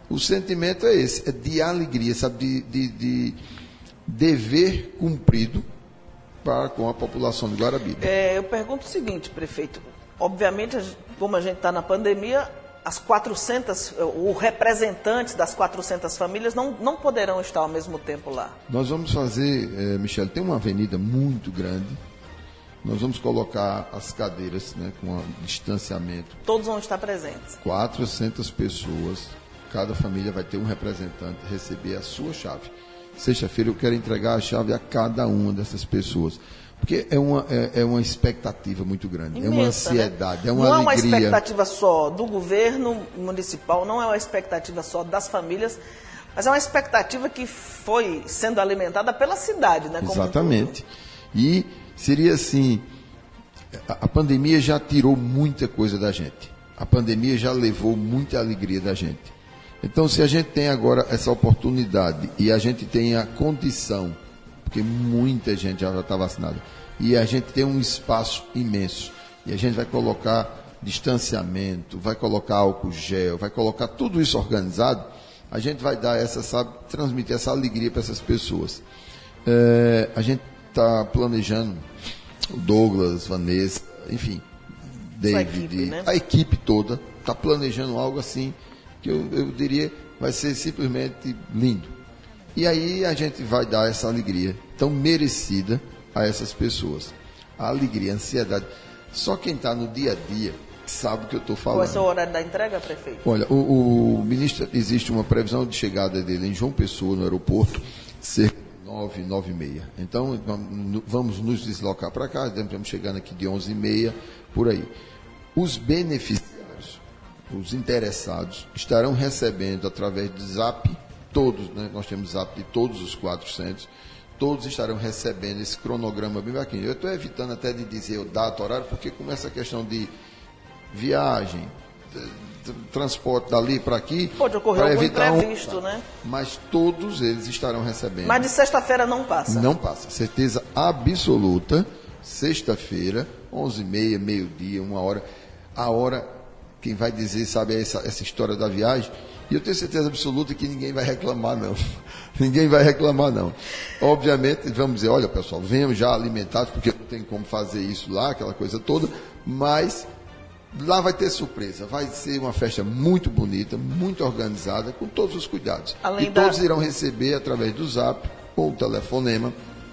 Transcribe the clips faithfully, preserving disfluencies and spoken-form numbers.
o sentimento é esse, é de alegria, sabe, de, de, de dever cumprido para com a população de Guarabira. É, eu pergunto o seguinte, prefeito, obviamente, como a gente está na pandemia, as quatrocentas, os representantes das quatrocentas famílias não, não poderão estar ao mesmo tempo lá. Nós vamos fazer, eh, Michele, tem uma avenida muito grande, nós vamos colocar as cadeiras, né, com distanciamento. Todos vão estar presentes. quatrocentas pessoas, cada família vai ter um representante, receber a sua chave. Sexta-feira eu quero entregar a chave a cada uma dessas pessoas. Porque é uma, é, é uma expectativa muito grande, Imensa, é uma ansiedade, né? é uma não alegria. Não é uma expectativa só do governo municipal, não é uma expectativa só das famílias, mas é uma expectativa que foi sendo alimentada pela cidade, né? Como Exatamente. Um e seria assim, a, a pandemia já tirou muita coisa da gente. A pandemia já levou muita alegria da gente. Então, se a gente tem agora essa oportunidade e a gente tem a condição, porque muita gente já está vacinada, e a gente tem um espaço imenso, e a gente vai colocar distanciamento, vai colocar álcool gel, vai colocar tudo isso organizado, a gente vai dar essa, sabe, transmitir essa alegria para essas pessoas. É, a gente está planejando, o Douglas, Vanessa, enfim, David, equipe, né? A equipe toda está planejando algo assim, que eu, eu diria vai ser simplesmente lindo. E aí a gente vai dar essa alegria tão merecida a essas pessoas. A alegria, a ansiedade. Só quem está no dia a dia sabe o que eu estou falando. Qual é o seu horário da entrega, prefeito? Olha, o, o ministro, existe uma previsão de chegada dele em João Pessoa, no aeroporto, cerca de nove, nove e meia. Então, vamos nos deslocar para cá, estamos chegando aqui de onze e meia, por aí. Os beneficiários, os interessados, estarão recebendo através do Zap, todos, né, nós temos Zap de todos os quatrocentos, todos estarão recebendo esse cronograma bem bacana. Eu estou evitando até de dizer o data, horário, porque começa a questão de viagem, transporte dali para aqui. Pode ocorrer algum imprevisto, um, né? Mas todos eles estarão recebendo. Mas de sexta-feira não passa? Não passa, certeza absoluta. Sexta-feira, onze e meia, meio-dia, uma hora. A hora, quem vai dizer, sabe, essa, essa história da viagem. E eu tenho certeza absoluta que ninguém vai reclamar, não. Ninguém vai reclamar, não. Obviamente, vamos dizer, olha, pessoal, venham já alimentados, porque não tem como fazer isso lá, aquela coisa toda, mas lá vai ter surpresa. Vai ser uma festa muito bonita, muito organizada, com todos os cuidados. Além e todos da... irão receber, através do Zap ou telefonema,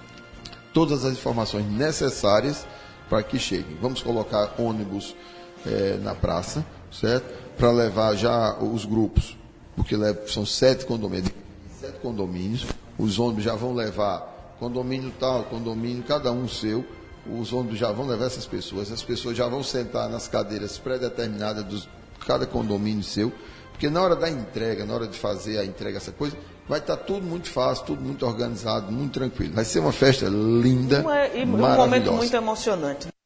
todas as informações necessárias para que cheguem. Vamos colocar ônibus eh, na praça, certo? Para levar já os grupos, porque são sete condomínios, sete condomínios, os ônibus já vão levar condomínio tal, condomínio, cada um seu, os ônibus já vão levar essas pessoas, as pessoas já vão sentar nas cadeiras pré-determinadas de cada condomínio seu, porque na hora da entrega, na hora de fazer a entrega, essa coisa, vai estar tudo muito fácil, tudo muito organizado, muito tranquilo. Vai ser uma festa linda, e um maravilhosa. momento muito emocionante.